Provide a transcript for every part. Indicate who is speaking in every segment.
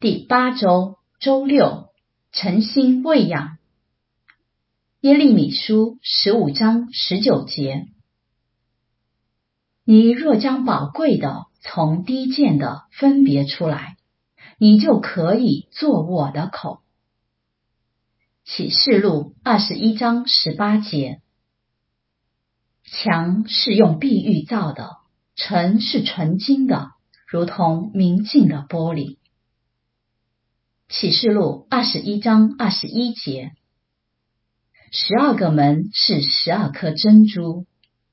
Speaker 1: 第8周周六，诚心喂养。耶利米书15章19节。你若将宝贵的从低贱的分别出来，你就可以做我的口。启示录21章18节。墙是用碧玉造的，城是纯金的，如同明镜的玻璃。启示录21章21节。12个门是12颗珍珠。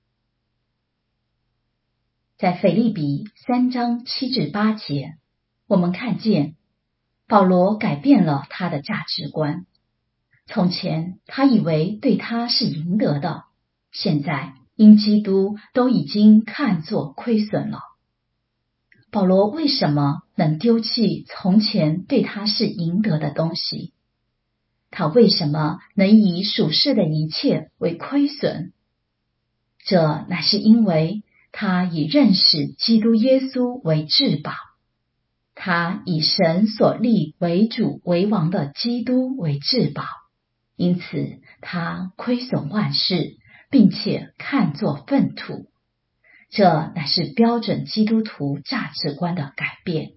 Speaker 1: 在腓立比3章7至8节，我们看见保罗改变了他的价值观。从前他以为对他是赢得的，现在因基督都已经看作亏损了。保罗为什么能丢弃从前对他是赢得的东西？他为什么能以属世的一切为亏损？这乃是因为他以认识基督耶稣为至宝，他以神所立为主为王的基督为至宝，因此他亏损万事，并且看作粪土。这乃是标准基督徒价值观的改变。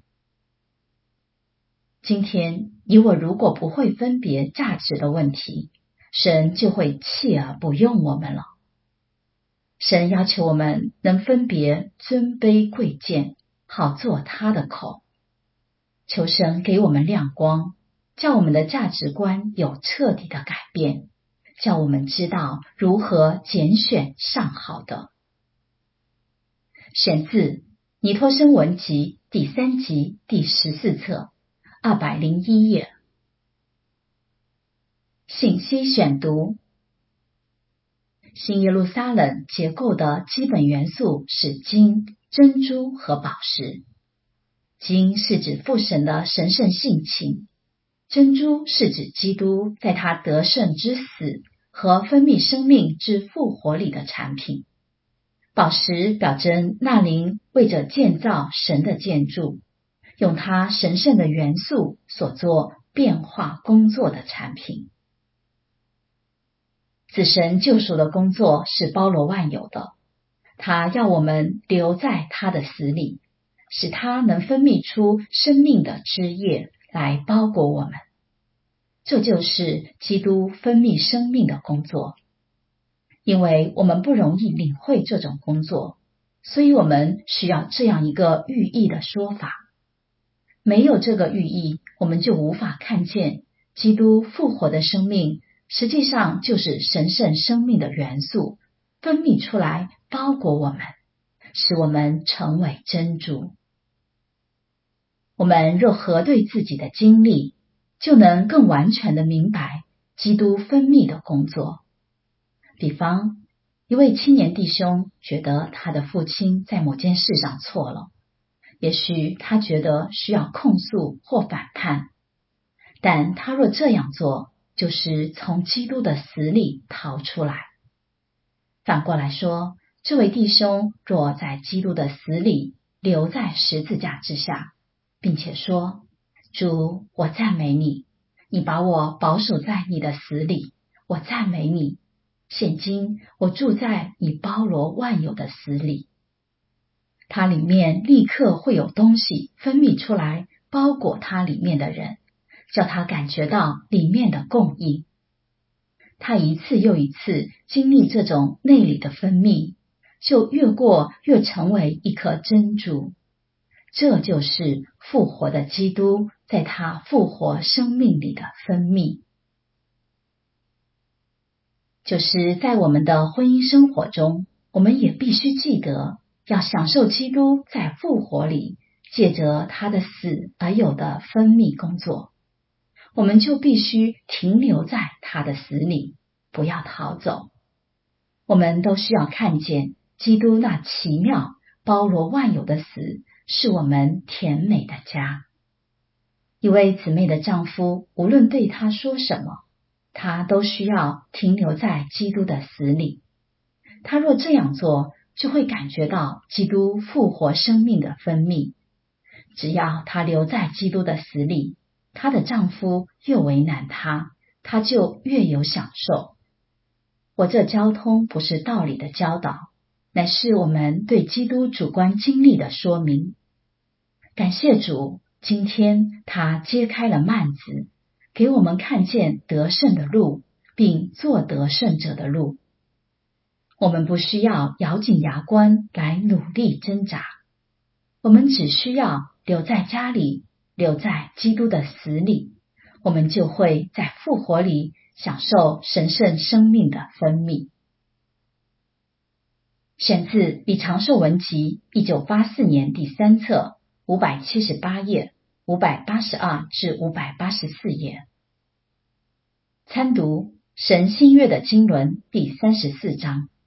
Speaker 1: 今天你我如果不会分别价值的问题，神就会弃而不用我们了。神要求我们能分别尊卑贵贱，好做他的口。求神给我们亮光，叫我们的价值观有彻底的改变，叫我们知道如何拣选上好的。选自尼托生文集第3集第14册201页。信息选读。新耶路撒冷结构的基本元素是金、珍珠和宝石。金是指父神的神圣性情，珍珠是指基督在他得胜之死和分泌生命之复活里的产品。宝石表征那灵为着建造神的建筑，用它神圣的元素所做变化工作的产品。子神救赎的工作是包罗万有的，他要我们留在他的死里，使他能分泌出生命的汁液来包裹我们。这就是基督分泌生命的工作。因为我们不容易领会这种工作，所以我们需要这样一个寓意的说法。没有这个寓意，我们就无法看见基督复活的生命实际上就是神圣生命的元素，分泌出来包裹我们，使我们成为珍珠。我们若核对自己的经历，就能更完全地明白基督分泌的工作。比方，一位青年弟兄觉得他的父亲在某件事上错了，也许他觉得需要控诉或反叛，但他若这样做，就是从基督的死里逃出来。反过来说，这位弟兄若在基督的死里留在十字架之下，并且说：主，我赞美你，你把我保守在你的死里，我赞美你，现今我住在你包罗万有的死里。它里面立刻会有东西分泌出来，包裹它里面的人，叫他感觉到里面的供应。他一次又一次经历这种内里的分泌，就越成为一颗珍珠。这就是复活的基督在他复活生命里的分泌。就是在我们的婚姻生活中，我们也必须记得要享受基督在复活里借着他的死而有的分泌工作。我们就必须停留在他的死里，不要逃走。我们都需要看见基督那奇妙包罗万有的死是我们甜美的家。一位姊妹的丈夫无论对她说什么，他都需要停留在基督的死里。他若这样做，就会感觉到基督复活生命的分泌。 只要她留在基督的死里，她的丈夫越为难她，她就越有享受。我这交通不是道理的教导，乃是我们对基督主观经历的说明。感谢主，今天他揭开了幔子，给我们看见得胜的路，并做得胜者的路。我们不需要咬紧牙关来努力挣扎，我们只需要留在家里，留在基督的死里，我们就会在复活里享受神圣生命的分泌。选自《李长寿文集》1984年第3册578页582至584页。参读神新约的经纶第34章。